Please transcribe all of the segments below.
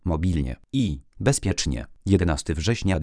mobilnie i bezpiecznie. 11 września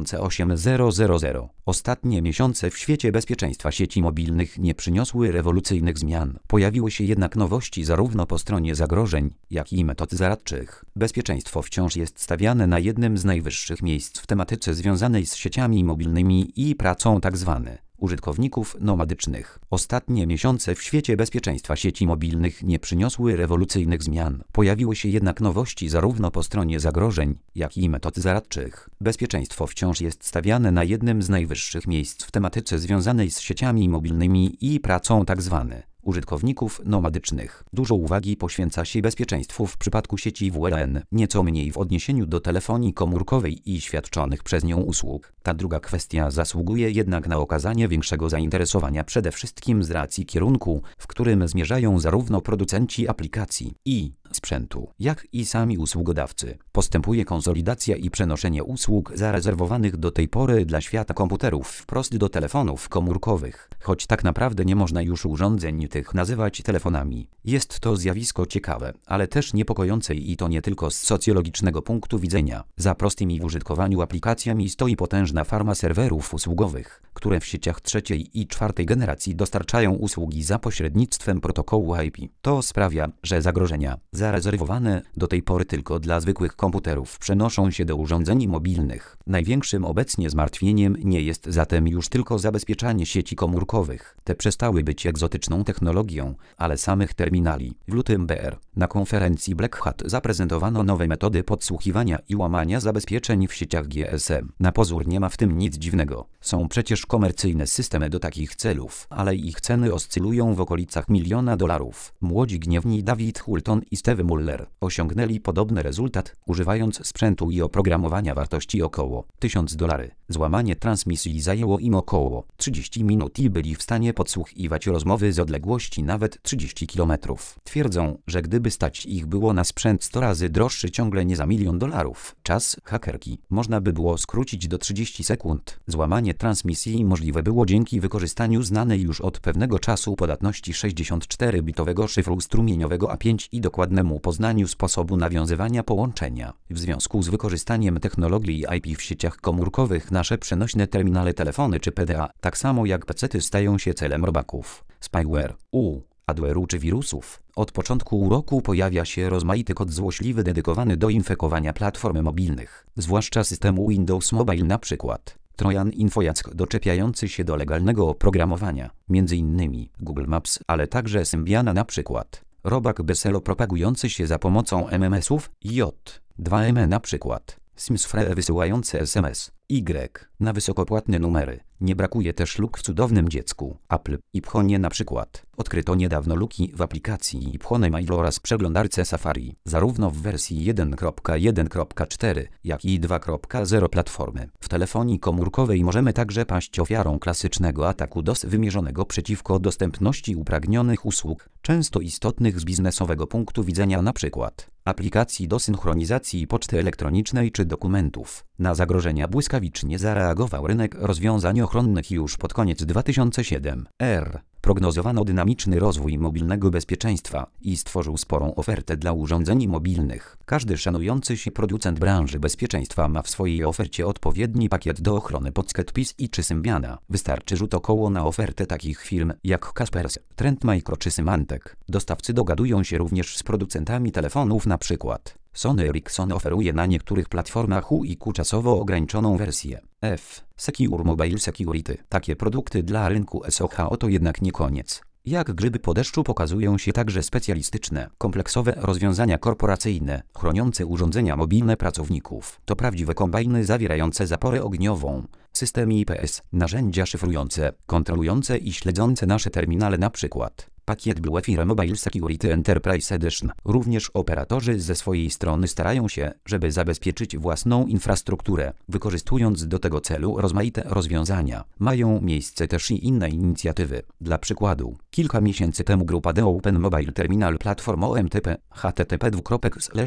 2008 Ostatnie miesiące w świecie bezpieczeństwa sieci mobilnych nie przyniosły rewolucyjnych zmian. Pojawiły się jednak nowości zarówno po stronie zagrożeń, jak i metod zaradczych. Bezpieczeństwo wciąż jest stawiane na jednym z najwyższych miejsc w tematyce związanej z sieciami mobilnymi i pracą tzw. użytkowników nomadycznych. Ostatnie miesiące w świecie bezpieczeństwa sieci mobilnych nie przyniosły rewolucyjnych zmian. Pojawiły się jednak nowości zarówno po stronie zagrożeń, jak i metod zaradczych. Bezpieczeństwo wciąż jest stawiane na jednym z najwyższych miejsc w tematyce związanej z sieciami mobilnymi i pracą tzw. użytkowników nomadycznych. Dużo uwagi poświęca się bezpieczeństwu w przypadku sieci WLAN, nieco mniej w odniesieniu do telefonii komórkowej i świadczonych przez nią usług. Ta druga kwestia zasługuje jednak na okazanie większego zainteresowania przede wszystkim z racji kierunku, w którym zmierzają zarówno producenci aplikacji i sprzętu, jak i sami usługodawcy. Postępuje konsolidacja i przenoszenie usług zarezerwowanych do tej pory dla świata komputerów wprost do telefonów komórkowych, choć tak naprawdę nie można już urządzeń tych nazywać telefonami. Jest to zjawisko ciekawe, ale też niepokojące i to nie tylko z socjologicznego punktu widzenia. Za prostymi w użytkowaniu aplikacjami stoi potężna farma serwerów usługowych, które w sieciach trzeciej i czwartej generacji dostarczają usługi za pośrednictwem protokołu IP. To sprawia, że zagrożenia zarezerwowane do tej pory tylko dla zwykłych komputerów przenoszą się do urządzeń mobilnych. Największym obecnie zmartwieniem nie jest zatem już tylko zabezpieczanie sieci komórkowych. Te przestały być egzotyczną technologią, ale samych terminali. W lutym na konferencji Black Hat zaprezentowano nowe metody podsłuchiwania i łamania zabezpieczeń w sieciach GSM. Na pozór nie ma w tym nic dziwnego. Są przecież komercyjne systemy do takich celów, ale ich ceny oscylują w okolicach $1 miliona. Młodzi gniewni David Hulton i Steve Muller osiągnęli podobny rezultat, używając sprzętu i oprogramowania wartości około $1000. Złamanie transmisji zajęło im około 30 minut i byli w stanie podsłuchiwać rozmowy z odległości nawet 30 km. Twierdzą, że gdyby stać ich było na sprzęt 100 razy droższy ciągle nie za $1 milion, czas hakerki można by było skrócić do 30 sekund. Złamanie transmisji możliwe było dzięki wykorzystaniu znanej już od pewnego czasu podatności 64-bitowego szyfru strumieniowego A5 i dokładnemu poznaniu sposobu nawiązywania połączenia. W związku z wykorzystaniem technologii IP w sieciach komórkowych nasze przenośne terminale telefony czy PDA, tak samo jak pecety, stają się celem robaków, spyware, adware'u czy wirusów. Od początku roku pojawia się rozmaity kod złośliwy dedykowany do infekowania platform mobilnych, zwłaszcza systemu Windows Mobile, na przykład Trojan Infojack doczepiający się do legalnego oprogramowania, m.in. Google Maps, ale także Symbiana, na przykład robak Beselo propagujący się za pomocą MMS-ów, J2ME, na przykład Simsfree wysyłający SMS, na wysokopłatne numery. Nie brakuje też luk w cudownym dziecku Apple i Phonie, na przykład. Odkryto niedawno luki w aplikacji Phone Mail oraz przeglądarce Safari, zarówno w wersji 1.1.4, jak i 2.0 platformy. W telefonii komórkowej możemy także paść ofiarą klasycznego ataku DOS wymierzonego przeciwko dostępności upragnionych usług, często istotnych z biznesowego punktu widzenia, na przykład aplikacji do synchronizacji poczty elektronicznej czy dokumentów. Na zagrożenia błyskawicznie zareagował rynek rozwiązań ochronnych już pod koniec 2007 Prognozowano dynamiczny rozwój mobilnego bezpieczeństwa i stworzył sporą ofertę dla urządzeń mobilnych. Każdy szanujący się producent branży bezpieczeństwa ma w swojej ofercie odpowiedni pakiet do ochrony pod Sketpis i czy Symbiana. Wystarczy rzut około na ofertę takich firm jak Kaspersky, Trend Micro czy Symantec. Dostawcy dogadują się również z producentami telefonów, na przykład Sony Ericsson oferuje na niektórych platformach UIQ czasowo ograniczoną wersję Secure Mobile Security. Takie produkty dla rynku SOH to jednak nie koniec. Jak grzyby po deszczu pokazują się także specjalistyczne, kompleksowe rozwiązania korporacyjne, chroniące urządzenia mobilne pracowników. To prawdziwe kombajny zawierające zaporę ogniową, systemy IPS, narzędzia szyfrujące, kontrolujące i śledzące nasze terminale, na przykład pakiet Bluefire Mobile Security Enterprise Edition. Również operatorzy ze swojej strony starają się, żeby zabezpieczyć własną infrastrukturę, wykorzystując do tego celu rozmaite rozwiązania. Mają miejsce też i inne inicjatywy. Dla przykładu, kilka miesięcy temu grupa The Open Mobile Terminal Platform OMTP,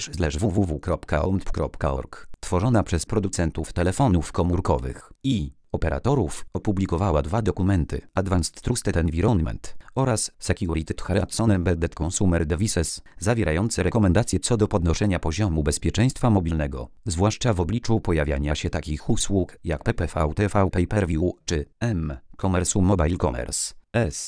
http://www.omtp.org, tworzona przez producentów telefonów komórkowych i operatorów opublikowała 2 dokumenty: Advanced Trusted Environment oraz Security Threats on Embedded Consumer Devices, zawierające rekomendacje co do podnoszenia poziomu bezpieczeństwa mobilnego, zwłaszcza w obliczu pojawiania się takich usług jak PPV, TV Pay-per-View czy Commerce Mobile Commerce.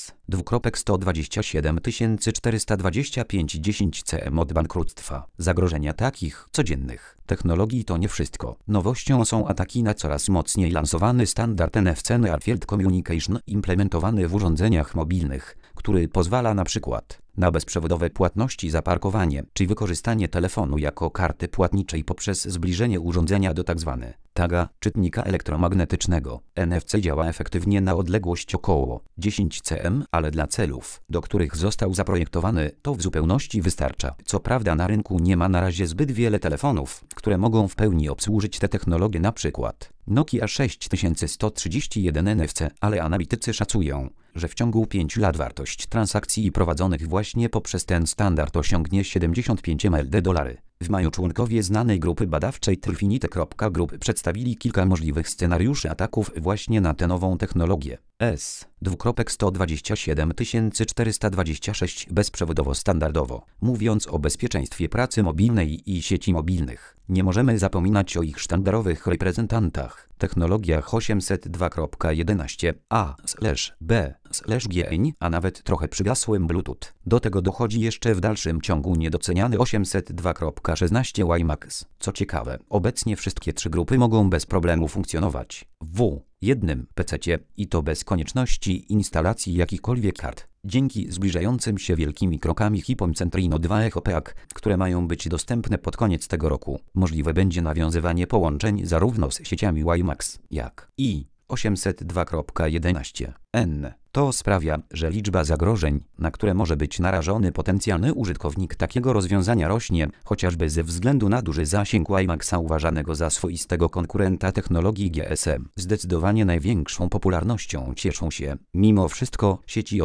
S.127 425 10 cm od bankructwa. Zagrożenia takich codziennych technologii to nie wszystko. Nowością są ataki na coraz mocniej lansowany standard NFC Near Field Communication implementowany w urządzeniach mobilnych, który pozwala na przykład na bezprzewodowe płatności za parkowanie, czy wykorzystanie telefonu jako karty płatniczej poprzez zbliżenie urządzenia do tzw. taga czytnika elektromagnetycznego. NFC działa efektywnie na odległość około 10 cm, ale dla celów, do których został zaprojektowany, to w zupełności wystarcza. Co prawda na rynku nie ma na razie zbyt wiele telefonów, które mogą w pełni obsłużyć tę technologię, na przykład Nokia 6131 NFC, ale analitycy szacują, że w ciągu 5 lat wartość transakcji prowadzonych właśnie poprzez ten standard osiągnie 75 mld $. W maju członkowie znanej grupy badawczej Trifinite.group przedstawili kilka możliwych scenariuszy ataków właśnie na tę nową technologię. S.127 426 bezprzewodowo standardowo. Mówiąc o bezpieczeństwie pracy mobilnej i sieci mobilnych, nie możemy zapominać o ich sztandarowych reprezentantach, technologiach 802.11a/b/gn, a nawet trochę przygasłym Bluetooth. Do tego dochodzi jeszcze w dalszym ciągu niedoceniany 802.16 WiMAX. Co ciekawe, obecnie wszystkie 3 grupy mogą bez problemu funkcjonować w jednym PC-cie i to bez konieczności instalacji jakichkolwiek kart. Dzięki zbliżającym się wielkimi krokami HIPPO Centrino 2 Echo PAC, które mają być dostępne pod koniec tego roku, możliwe będzie nawiązywanie połączeń zarówno z sieciami WiMAX, jak i 802.11n. To sprawia, że liczba zagrożeń, na które może być narażony potencjalny użytkownik takiego rozwiązania rośnie, chociażby ze względu na duży zasięg WiMAXa uważanego za swoistego konkurenta technologii GSM. Zdecydowanie największą popularnością cieszą się, mimo wszystko, sieci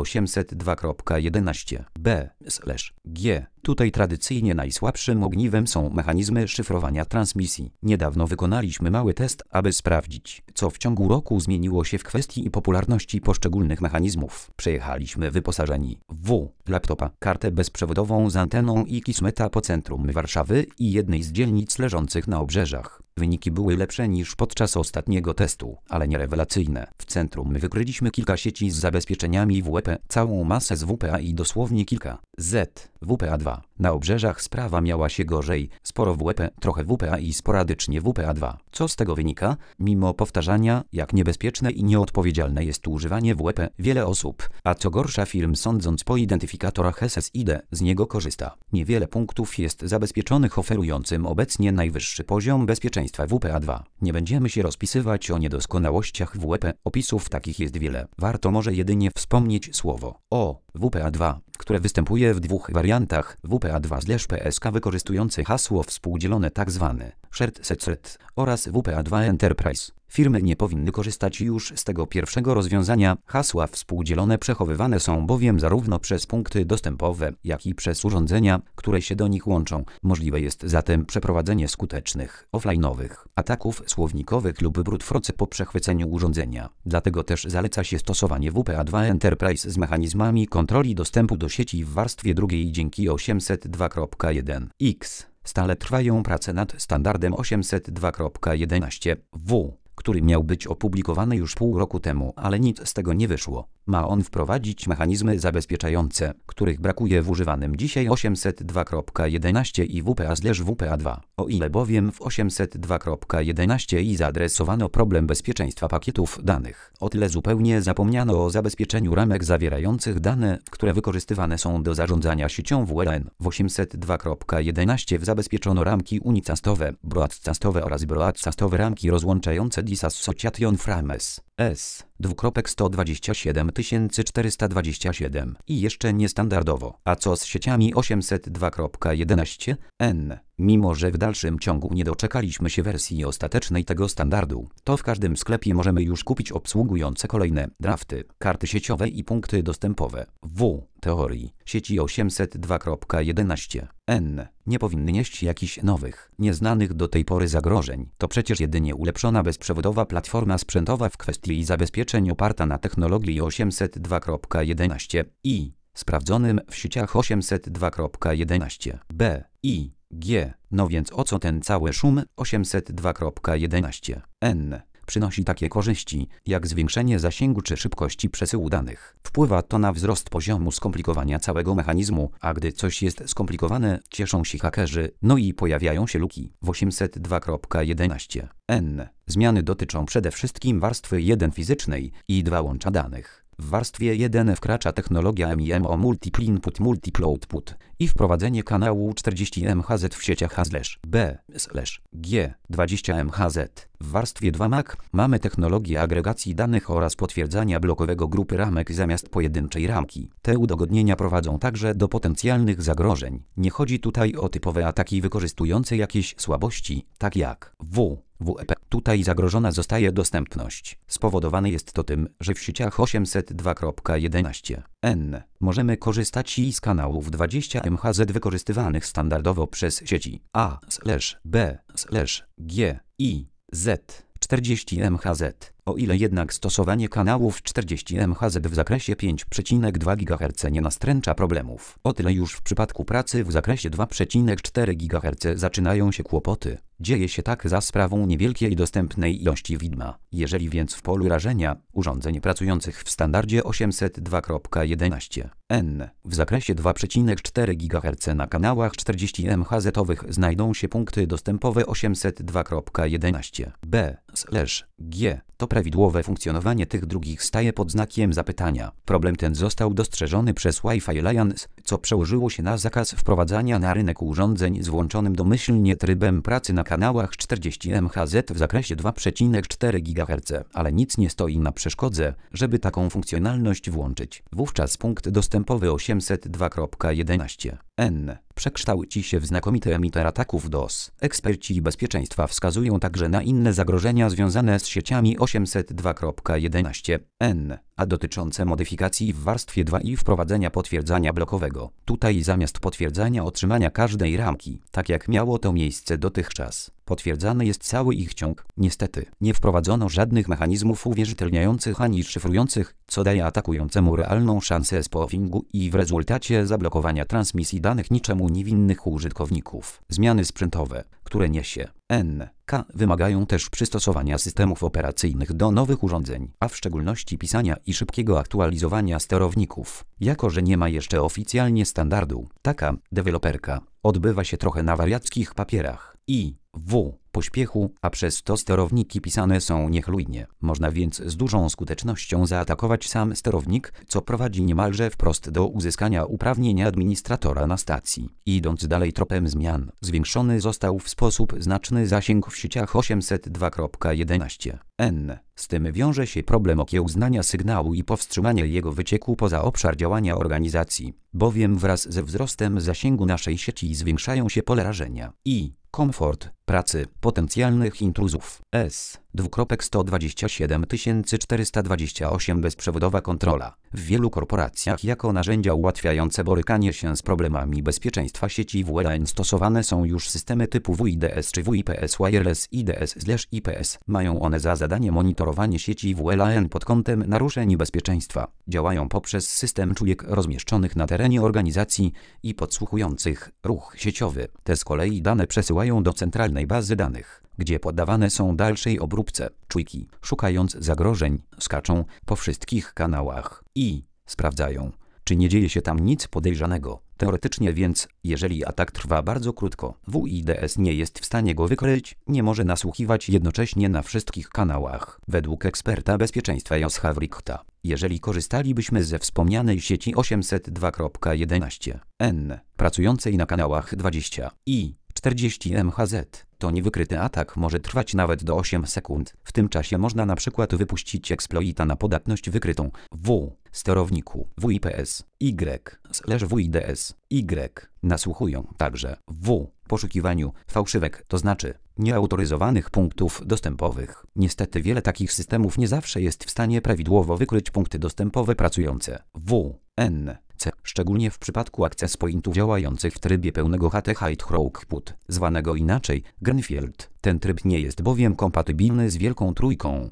802.11b/g. Tutaj tradycyjnie najsłabszym ogniwem są mechanizmy szyfrowania transmisji. Niedawno wykonaliśmy mały test, aby sprawdzić, co w ciągu roku zmieniło się w kwestii popularności poszczególnych mechanizmów. Przejechaliśmy wyposażeni w laptopa, kartę bezprzewodową z anteną i kismeta po centrum Warszawy i jednej z dzielnic leżących na obrzeżach. Wyniki były lepsze niż podczas ostatniego testu, ale nie rewelacyjne. W centrum wykryliśmy kilka sieci z zabezpieczeniami WP, całą masę z WPA i dosłownie kilka z WPA2. Na obrzeżach sprawa miała się gorzej, sporo WP, trochę WPA i sporadycznie WPA2. Co z tego wynika? Mimo powtarzania, jak niebezpieczne i nieodpowiedzialne jest używanie WP, wiele osób, a co gorsza firm, sądząc po identyfikatorach SSID, z niego korzysta. Niewiele punktów jest zabezpieczonych, oferującym obecnie najwyższy poziom bezpieczeństwa WPA2. Nie będziemy się rozpisywać o niedoskonałościach WP, opisów takich jest wiele. Warto może jedynie wspomnieć słowo o WPA2, które występuje w 2 wariantach: WPA2/PSK wykorzystujący hasło współdzielone tzw. Shared Secret oraz WPA2 Enterprise. Firmy nie powinny korzystać już z tego pierwszego rozwiązania. Hasła współdzielone przechowywane są bowiem zarówno przez punkty dostępowe, jak i przez urządzenia, które się do nich łączą. Możliwe jest zatem przeprowadzenie skutecznych, offline'owych ataków słownikowych lub brute force po przechwyceniu urządzenia. Dlatego też zaleca się stosowanie WPA2 Enterprise z mechanizmami kontroli dostępu do sieci w warstwie drugiej dzięki 802.1x. Stale trwają prace nad standardem 802.11w, który miał być opublikowany już pół roku temu, ale nic z tego nie wyszło. Ma on wprowadzić mechanizmy zabezpieczające, których brakuje w używanym dzisiaj 802.11 i WPA/WPA2. O ile bowiem w 802.11 i zaadresowano problem bezpieczeństwa pakietów danych, o tyle zupełnie zapomniano o zabezpieczeniu ramek zawierających dane, które wykorzystywane są do zarządzania siecią WLAN. W 802.11 zabezpieczono ramki unicastove, broadcastowe oraz broadcastowe ramki rozłączające Disassociation Frames. S. 2.127 i jeszcze niestandardowo. A co z sieciami 802.11n? Mimo że w dalszym ciągu nie doczekaliśmy się wersji ostatecznej tego standardu, to w każdym sklepie możemy już kupić obsługujące kolejne drafty, karty sieciowe i punkty dostępowe. W teorii sieci 802.11n nie powinny nieść jakichś nowych, nieznanych do tej pory zagrożeń. To przecież jedynie ulepszona bezprzewodowa platforma sprzętowa w kwestii zabezpieczeń oparta na technologii 802.11i, sprawdzonym w sieciach 802.11b i G. No więc o co ten cały szum? 802.11n przynosi takie korzyści, jak zwiększenie zasięgu czy szybkości przesyłu danych. Wpływa to na wzrost poziomu skomplikowania całego mechanizmu, a gdy coś jest skomplikowane, cieszą się hakerzy, no i pojawiają się luki. W 802.11n zmiany dotyczą przede wszystkim warstwy 1 fizycznej i 2 łącza danych. W warstwie 1 wkracza technologia MIMO Multiple Input Multiple Output i wprowadzenie kanału 40 MHz w sieciach A/B/G 20 MHz. W warstwie 2 MAC mamy technologię agregacji danych oraz potwierdzania blokowego grupy ramek zamiast pojedynczej ramki. Te udogodnienia prowadzą także do potencjalnych zagrożeń. Nie chodzi tutaj o typowe ataki wykorzystujące jakieś słabości, tak jak WEP. Tutaj zagrożona zostaje dostępność. Spowodowane jest to tym, że w sieciach 802.11n możemy korzystać i z kanałów 20 MHz wykorzystywanych standardowo przez sieci A/B/G i Z 40 MHz. O ile jednak stosowanie kanałów 40 MHz w zakresie 5,2 GHz nie nastręcza problemów, o tyle już w przypadku pracy w zakresie 2,4 GHz zaczynają się kłopoty. Dzieje się tak za sprawą niewielkiej dostępnej ilości widma. Jeżeli więc w polu rażenia urządzeń pracujących w standardzie 802.11n w zakresie 2,4 GHz na kanałach 40 MHz znajdą się punkty dostępowe 802.11b/G, to prawidłowe funkcjonowanie tych drugich staje pod znakiem zapytania. Problem ten został dostrzeżony przez Wi-Fi Alliance, co przełożyło się na zakaz wprowadzania na rynek urządzeń z włączonym domyślnie trybem pracy na kanałach 40 MHz w zakresie 2,4 GHz, ale nic nie stoi na przeszkodze, żeby taką funkcjonalność włączyć. Wówczas punkt dostępowy 802.11n przekształci się w znakomity emiter ataków DOS. Eksperci bezpieczeństwa wskazują także na inne zagrożenia związane z sieciami 802.11n, a dotyczące modyfikacji w warstwie 2 i wprowadzenia potwierdzania blokowego. Tutaj zamiast potwierdzania otrzymania każdej ramki, tak jak miało to miejsce dotychczas, potwierdzany jest cały ich ciąg. Niestety, nie wprowadzono żadnych mechanizmów uwierzytelniających ani szyfrujących, co daje atakującemu realną szansę spoofingu i w rezultacie zablokowania transmisji danych niczemu niewinnych użytkowników. Zmiany sprzętowe, które niesie NK, wymagają też przystosowania systemów operacyjnych do nowych urządzeń, a w szczególności pisania i szybkiego aktualizowania sterowników. Jako że nie ma jeszcze oficjalnie standardu, taka deweloperka odbywa się trochę na wariackich papierach i pośpiechu, a przez to sterowniki pisane są niechlujnie. Można więc z dużą skutecznością zaatakować sam sterownik, co prowadzi niemalże wprost do uzyskania uprawnienia administratora na stacji. Idąc dalej tropem zmian, zwiększony został w sposób znaczny zasięg w sieciach 802.11n. Z tym wiąże się problem okiełznania sygnału i powstrzymania jego wycieku poza obszar działania organizacji, bowiem wraz ze wzrostem zasięgu naszej sieci zwiększają się pole rażenia i komfort pracy potencjalnych intruzów. S2.127428 bezprzewodowa kontrola. W wielu korporacjach jako narzędzia ułatwiające borykanie się z problemami bezpieczeństwa sieci WLAN stosowane są już systemy typu WIDS czy WIPS Wireless IDS/IPS. Mają one za zadanie monitorowanie sieci WLAN pod kątem naruszeń bezpieczeństwa. Działają poprzez system czujek rozmieszczonych na terenie organizacji i podsłuchujących ruch sieciowy. Te z kolei dane przesyłają do centralnej bazy danych, gdzie poddawane są dalszej obróbce. Czujki, szukając zagrożeń, skaczą po wszystkich kanałach i sprawdzają, czy nie dzieje się tam nic podejrzanego. Teoretycznie więc, jeżeli atak trwa bardzo krótko, WIDS nie jest w stanie go wykryć, nie może nasłuchiwać jednocześnie na wszystkich kanałach. Według eksperta bezpieczeństwa Joscha Wrighta, jeżeli korzystalibyśmy ze wspomnianej sieci 802.11n, pracującej na kanałach 20 i 40 MHz. To niewykryty atak może trwać nawet do 8 sekund. W tym czasie można na przykład wypuścić eksploita na podatność wykrytą w sterowniku WIPS Y/WIDS Y. Nasłuchują także w poszukiwaniu fałszywek, to znaczy nieautoryzowanych punktów dostępowych. Niestety wiele takich systemów nie zawsze jest w stanie prawidłowo wykryć punkty dostępowe pracujące w NC, szczególnie w przypadku access pointów działających w trybie pełnego HT High Throughput, zwanego inaczej Greenfield. Ten tryb nie jest bowiem kompatybilny z wielką trójką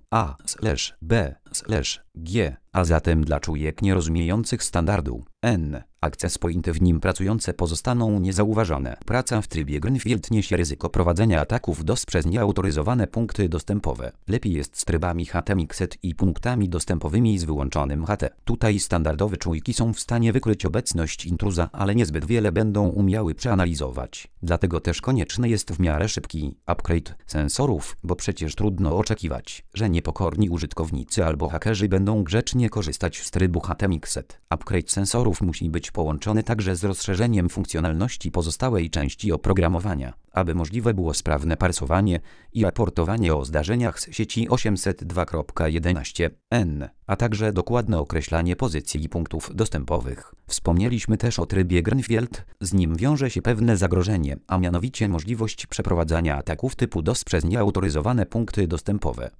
A/B/G, a zatem dla człowiek nierozumiejących standardu N, access pointy w nim pracujące pozostaną niezauważone. Praca w trybie Greenfield niesie ryzyko prowadzenia ataków DOS przez nieautoryzowane punkty dostępowe. Lepiej jest z trybami HT Mixed i punktami dostępowymi z wyłączonym HT. Tutaj standardowe czujki są w stanie wykryć obecność intruza, ale niezbyt wiele będą umiały przeanalizować. Dlatego też konieczny jest w miarę szybki upgrade sensorów, bo przecież trudno oczekiwać, że niepokorni użytkownicy albo hakerzy będą grzecznie korzystać z trybu HT Mixed. Upgrade sensorów musi być połączony także z rozszerzeniem funkcjonalności pozostałej części oprogramowania, aby możliwe było sprawne parsowanie i raportowanie o zdarzeniach z sieci 802.11n, a także dokładne określanie pozycji punktów dostępowych. Wspomnieliśmy też o trybie Greenfield, z nim wiąże się pewne zagrożenie, a mianowicie możliwość przeprowadzania ataków typu DOS przez nieautoryzowane punkty dostępowe.